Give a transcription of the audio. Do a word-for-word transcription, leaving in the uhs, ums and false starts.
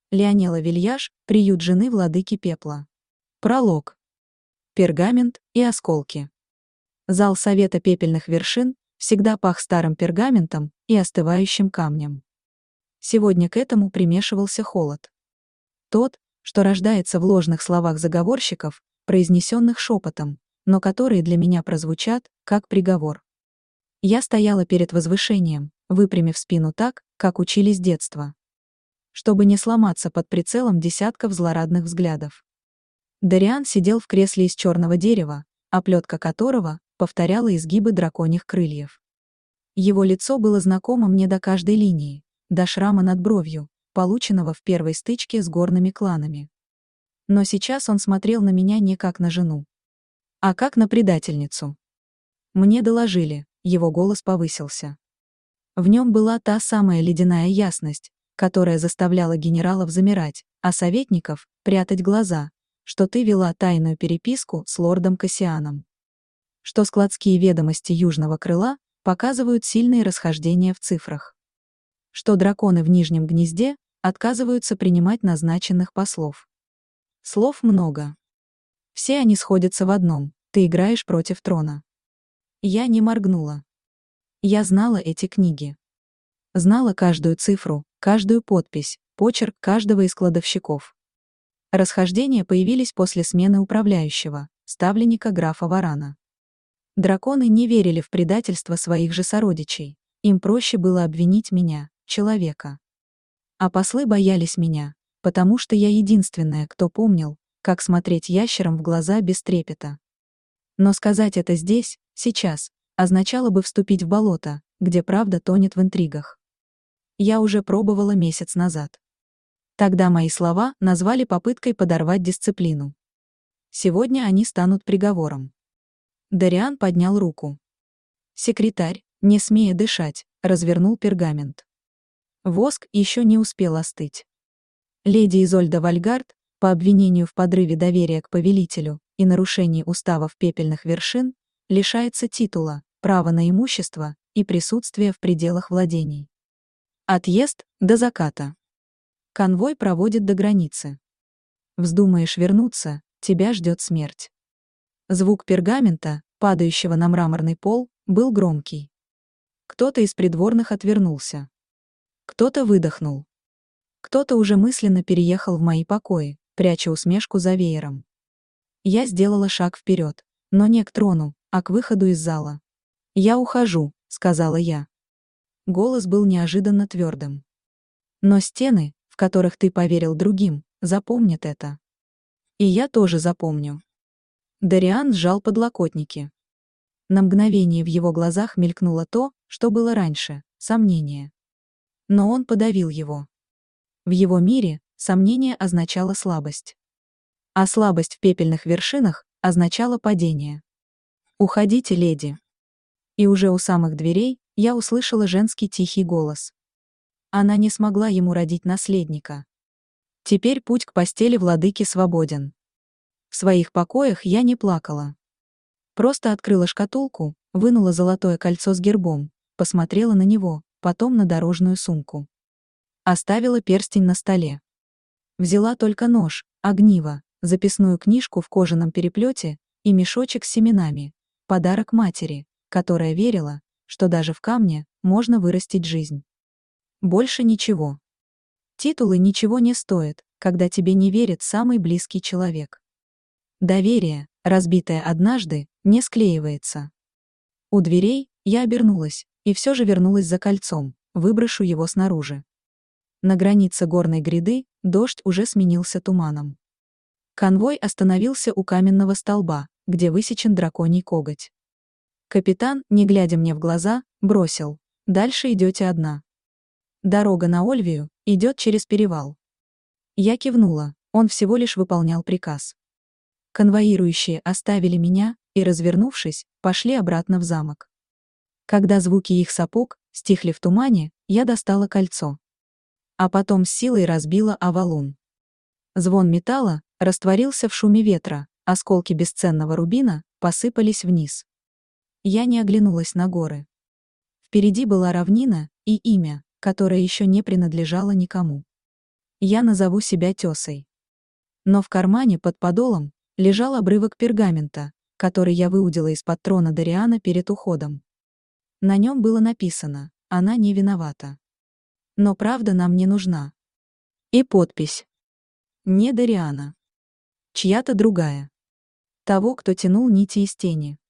Лионела Вильяж, приют жены владыки пепла. Пролог. Пергамент и осколки. Зал Совета пепельных вершин всегда пах старым пергаментом и остывающим камнем. Сегодня к этому примешивался холод. Тот, что рождается в ложных словах заговорщиков, произнесенных шепотом, но которые для меня прозвучат, как приговор. Я стояла перед возвышением, выпрямив спину так, как учили с детства, чтобы не сломаться под прицелом десятков злорадных взглядов. Дариан сидел в кресле из черного дерева, оплетка которого повторяла изгибы драконьих крыльев. Его лицо было знакомо мне до каждой линии, до шрама над бровью, полученного в первой стычке с горными кланами. Но сейчас он смотрел на меня не как на жену, а как на предательницу. Мне доложили, его голос повысился. В нем была та самая ледяная ясность, которая заставляла генералов замирать, а советников — прятать глаза, что ты вела тайную переписку с лордом Кассианом. Что складские ведомости Южного крыла показывают сильные расхождения в цифрах. Что драконы в Нижнем гнезде отказываются принимать назначенных послов. Слов много. Все они сходятся в одном: ты играешь против трона. Я не моргнула. Я знала эти книги. Знала каждую цифру, каждую подпись, почерк каждого из кладовщиков. Расхождения появились после смены управляющего, ставленника графа Варана. Драконы не верили в предательство своих же сородичей, им проще было обвинить меня, человека. А послы боялись меня, потому что я единственная, кто помнил, как смотреть ящерам в глаза без трепета. Но сказать это здесь, сейчас, означало бы вступить в болото, где правда тонет в интригах. Я уже пробовала месяц назад. Тогда мои слова назвали попыткой подорвать дисциплину. Сегодня они станут приговором. Дариан поднял руку. Секретарь, не смея дышать, развернул пергамент. Воск еще не успел остыть. Леди Изольда Вальгард, по обвинению в подрыве доверия к повелителю и нарушении уставов пепельных вершин, лишается титула, права на имущество и присутствия в пределах владений. Отъезд до заката. Конвой проводит до границы. Вздумаешь вернуться, тебя ждет смерть. Звук пергамента, падающего на мраморный пол, был громкий. Кто-то из придворных отвернулся. Кто-то выдохнул. Кто-то уже мысленно переехал в мои покои, пряча усмешку за веером. Я сделала шаг вперед, но не к трону, а к выходу из зала. «Я ухожу», — сказала я. Голос был неожиданно твердым. «Но стены, в которых ты поверил другим, запомнят это. И я тоже запомню». Дариан сжал подлокотники. На мгновение в его глазах мелькнуло то, что было раньше — сомнение. Но он подавил его. В его мире сомнение означало слабость. А слабость в пепельных вершинах означала падение. «Уходите, леди». И уже у самых дверей я услышала женский тихий голос. Она не смогла ему родить наследника. Теперь путь к постели владыки свободен. В своих покоях я не плакала. Просто открыла шкатулку, вынула золотое кольцо с гербом, посмотрела на него, потом на дорожную сумку. Оставила перстень на столе. Взяла только нож, огниво, записную книжку в кожаном переплете и мешочек с семенами, подарок матери, которая верила, что даже в камне можно вырастить жизнь. Больше ничего. Титулы ничего не стоят, когда тебе не верит самый близкий человек. Доверие, разбитое однажды, не склеивается. У дверей я обернулась, и все же вернулась за кольцом, выброшу его снаружи. На границе горной гряды дождь уже сменился туманом. Конвой остановился у каменного столба, где высечен драконий коготь. Капитан, не глядя мне в глаза, бросил: «Дальше идете одна. Дорога на Ольвию идет через перевал». Я кивнула, он всего лишь выполнял приказ. Конвоирующие оставили меня и, развернувшись, пошли обратно в замок. Когда звуки их сапог стихли в тумане, я достала кольцо. А потом с силой разбила о валун. Звон металла растворился в шуме ветра, осколки бесценного рубина посыпались вниз. Я не оглянулась на горы. Впереди была равнина и имя, которое еще не принадлежало никому. Я назову себя тёсой. Но в кармане под подолом лежал обрывок пергамента, который я выудила из-под трона Дариана перед уходом. На нем было написано: «Она не виновата. Но правда нам не нужна». И подпись. Не Дариана. Чья-то другая. Того, кто тянул нити из тени.